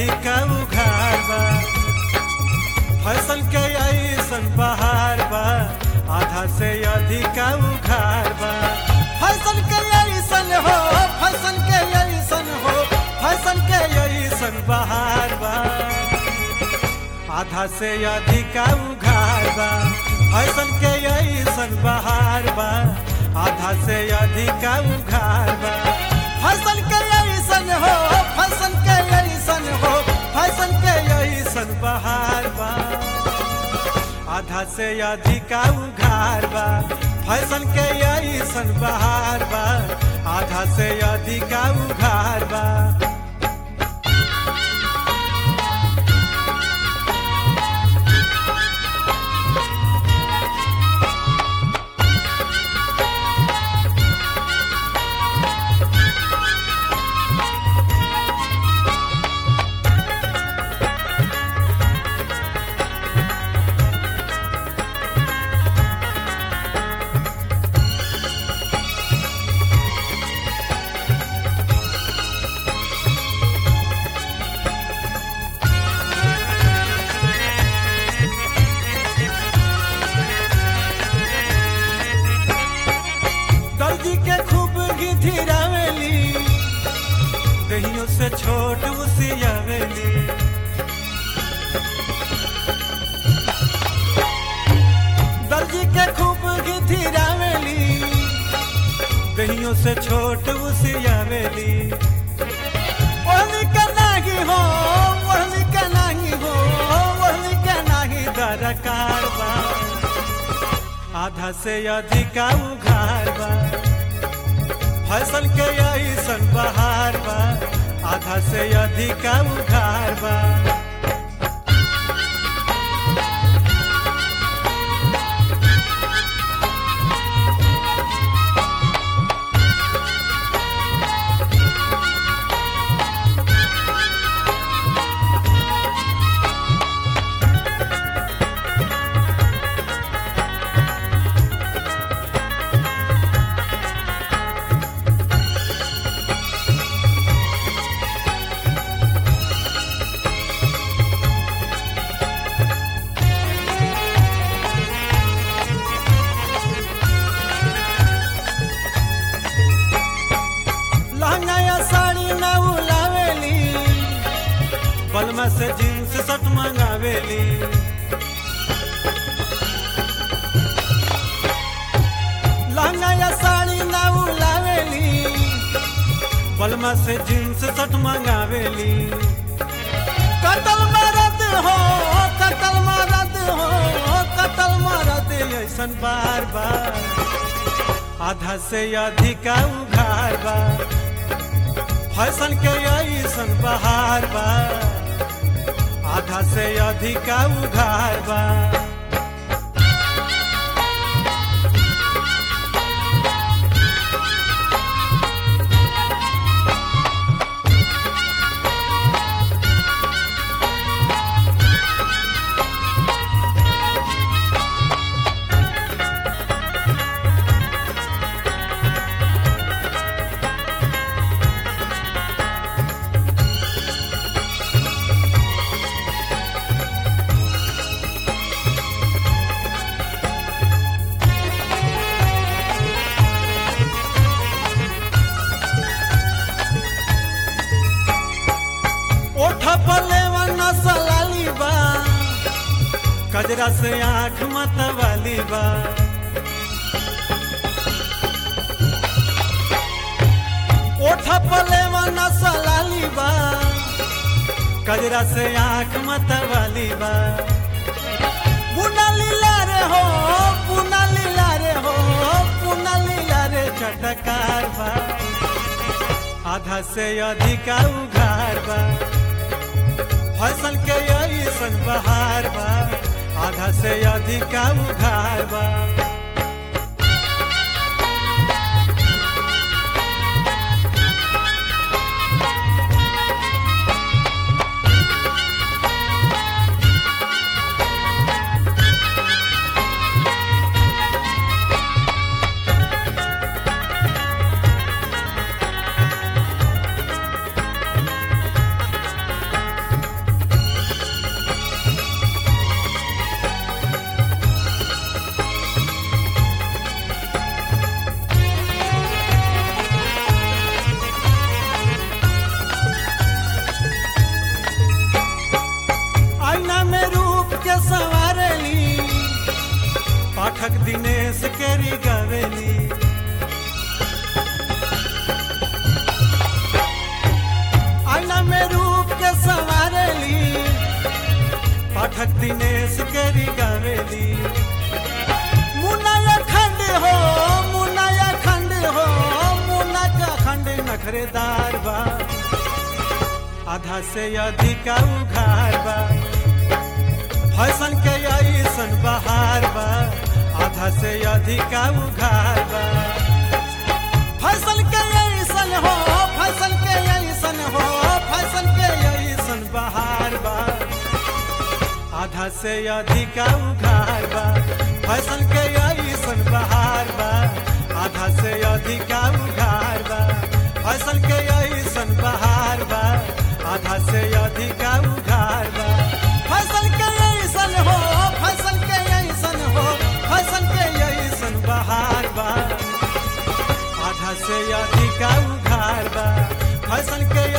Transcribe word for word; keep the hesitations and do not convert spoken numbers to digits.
अधिक उघार बा फैशन के ऐसन बहार बा आधा से अधिक उघार बा फैशन के ऐसन हो फैशन के ऐसन हो फैशन के ऐसन बहार बा आधा से अधिक उघार बा फैशन के ऐसन बहार बा आधा से अधिक उघार बा फैशन के ऐसन हो फैशन के ऐसन हो फैशन के ऐसन बहार बा आधा से अधिक उघार बा फैशन के ऐसन बहार बा आधा से अधिक उघार बा दहियों से छोट उसियावेली दर्जी के खूब गिथिरावेली दहियों से छोट उसियावेली ओढ़नी के नाही हो ओढ़नी के नाही हो ओढ़नी के नाही दरकार बा आधा से अधिक उघार बा फैशन के ऐसन बहार बा आधा से अधिक उघार बा बलमा से जींस शर्ट मंगावेली लहंगा या साड़ी ना उलावेली बलमा से जींस शर्ट मंगावेली कतल मरद हो कतल मरद हो कतल मरद ऐसन बार बार आधा से अधिक उघार बा फैशन के ऐसन बहार बा आधा से अधिक उघार बा कजरा से आँख मतवाली बा ओठा पलेवा नसलाली बा कजरा से आँख मतवाली बा पुना लीला रे हो पुना लीला रे हो पुना लीला रे चटकार बा आधा से अधिक उघार बा फैशन के ऐसन बहार बा आधा से अधिक उघार बा पाठक दिनेश केरी गवेली आईना में रूप के संवारेली पाठक दिनेश केरी गवेली मुन्ना खंड हो मुन्ना खंड हो मुन्ना का खंड नखरेदार बा आधा से अधिक उघार बा फैशन के ऐसन बहार बा आधा से अधिक उघार बा फैशन के ऐसन हो फैशन के ऐसन हो फैशन के ऐसन बहार बा आधा से अधिक उघार बा फैशन के ऐसन बहार बा आधा से अधिक उघार बा फैशन के ऐसन बहार बा आधा से अधिक उघार बा फैशन के ऐसन हो फैशन के ऐसन हो फैशन के ऐसन बहार बा आधा से अधिक उघार बा फैशन के